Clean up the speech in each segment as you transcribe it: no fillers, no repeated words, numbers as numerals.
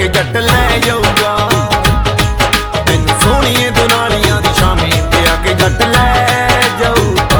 के गट ले जाऊगा। तेन सोहणिए दुनालियां दी शामी ते आके गट ले जाऊगा।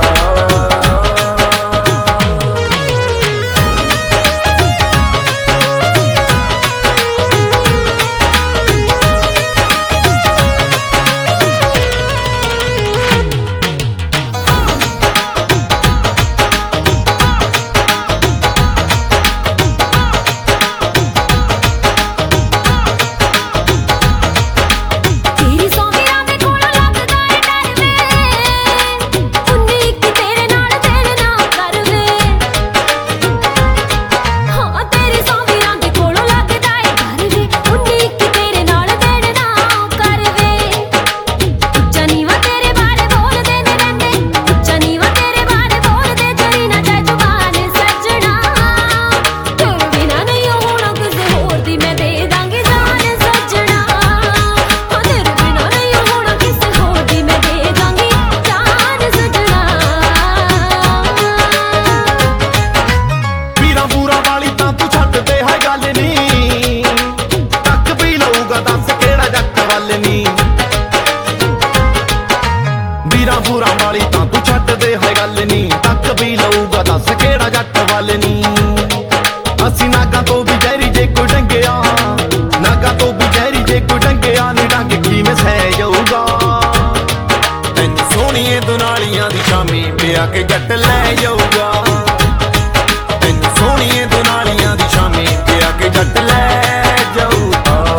ਵੀਰਾਂ ਵਾਲੀ ਤਾਂ ਤੂੰ ਛੱਡ ਦੇ ਹੈ ਗੱਲ ਨੀ, ਤੱਕ ਵੀ ਲਊਗਾ ਦੱਸ ਕਿਹੜਾ ਜੱਟ ਵੱਲ ਨੀ। ਅਸੀਂ ਨਾਗਾਂ ਤੋਂ ਵੀ ਜ਼ਹਿਰੀ ਜੇ ਕੋਈ ਡੰਗਿਆ, ਨਾਗਾਂ ਤੋਂ ਵੀ ਜ਼ਹਿਰੀ ਜੇ ਕੋਈ ਡੰਗਿਆ ਨੀ, ਡੰਗ ਕਿਵੇਂ ਸਹਿ ਜਾਊਗਾ। ਤੈਨੂੰ ਸੋਹਣੀਏ ਦੁਨਾਲੀਆਂ ਦੀ ਸ਼ਾਮੀ ਵਿਆਹ ਕੇ ਜੱਟ ਲੈ ਜਾਊਗਾ। ਤੈਨੂੰ ਸੋਹਣੀਏ ਦੁਨਾਲੀਆਂ ਦੀ ਸ਼ਾਮੀ ਵਿਆਹ ਕੇ ਜੱਟ ਲੈ ਜਾਊਗਾ।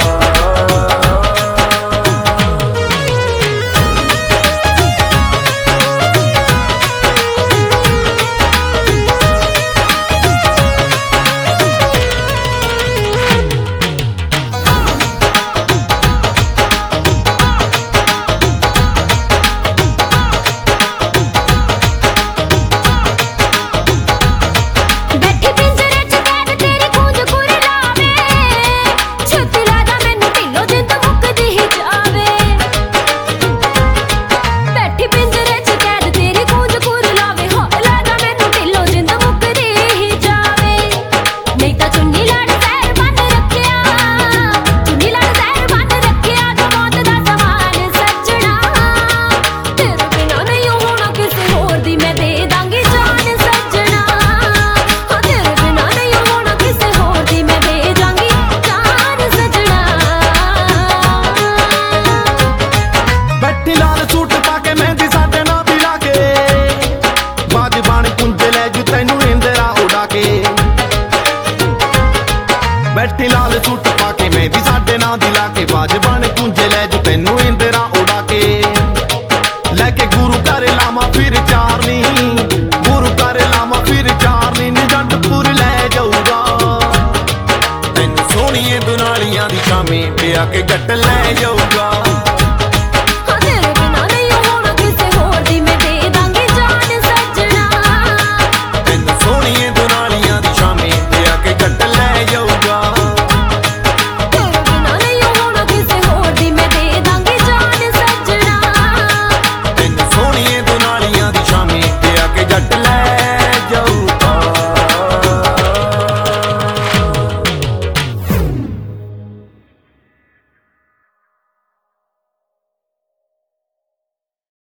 ਬੈਠੀ ਲਾਲ ਸੂਟ ਪਾ ਕੇ ਮਹਿੰਦੀ ਸਾਡੇ ਨਾਂ ਦੀ ਲਾ ਕੇ, ਬਾਜ ਬਣ ਕੁੰਜੇ ਲੈ ਜੂ ਤੈਨੂੰ ਇੰਦਰਾ ਉਡਾ ਕੇ। ਲੈ ਕੇ ਗੁਰੂ ਘਰ ਲਾਵਾਂ ਫਿਰ ਚਾਰਨੀ, ਗੁਰੂ ਘਰ ਲਾਵਾਂ ਫਿਰ ਚਾਰਨੀ, ਨਿਜੰਡਪੁਰ ਲੈ ਜਾਊਗਾ। ਤੈਨੂੰ ਸੋਹਣੀਏ ਦੁਨਾਲੀਆਂ ਦੀ ਸ਼ਾਮੀ ਵਿਆਹ ਕੇ ਜੱਟ ਲੈ ਜਾਊਗਾ।